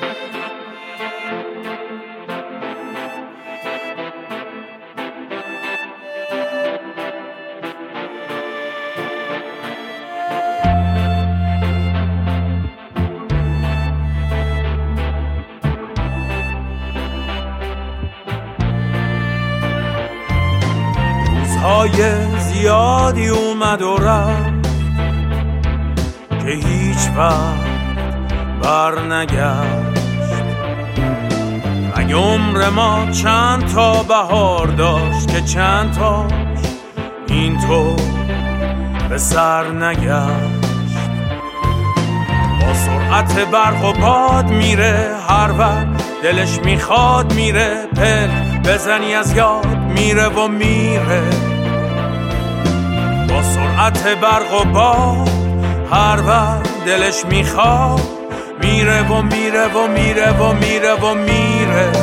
روزهای زیادی اومد و رفت که هیچ وقت بر نگشت. مگه عمر ما چند تا بهار داشت که چند تاش اینطور به سر نگشت. با سرعت برق و باد میره هر وقت دلش میخواد، میره پلک بزنی از یاد میره و میره. با سرعت برق و باد هر وقت دلش میخواد، میره و میره و میره و میره و میره.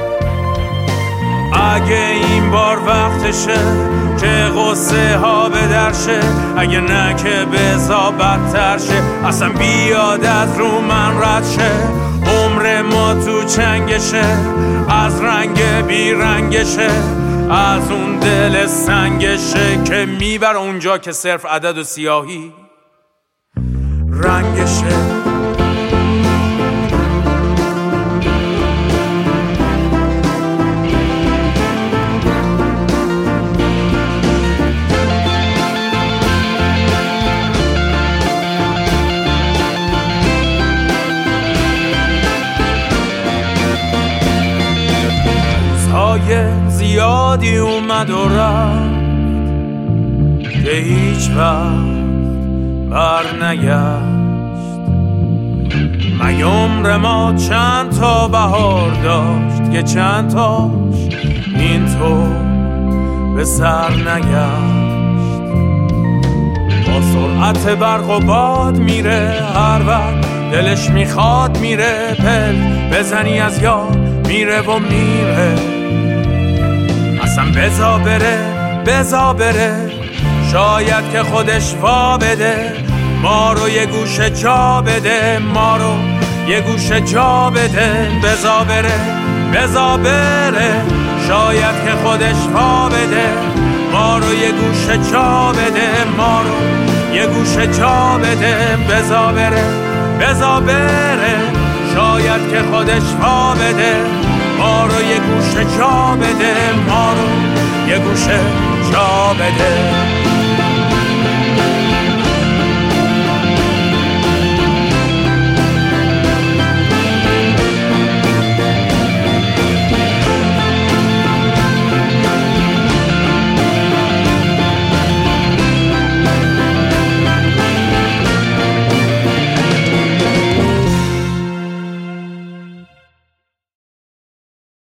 اگه این بار وقتشه که غصه ها به درشه، اگه نه که بزا بدتر شه، اصلا بیاد از رو من رد شه. عمر ما تو چنگشه، از رنگ بی رنگشه، از اون دل سنگشه که میبر اونجا که صرف عدد و سیاهی رنگشه. زیادی اومد و رفت که هیچ وقت بر نگشت. مگه عمر ما چند تا بهار داشت که چند تاش اینطور به سر نگشت. با سرعت برق و باد میره هر وقت دلش میخواد، میره پل بزنی از یاد میره و میره. اصلا بزا بره شاید که خودش وا بده، ما رو یه گوشه جا بده، ما رو یه گوشه جا بده. بزا بره شاید که خودش وا بده، ما رو یه گوشه جا بده، ما رو یه گوشه جا بده. بزا بره شاید که خودش وا بده، ما رو یه گوشه جا بده، ما رو یه گوشه جا بده.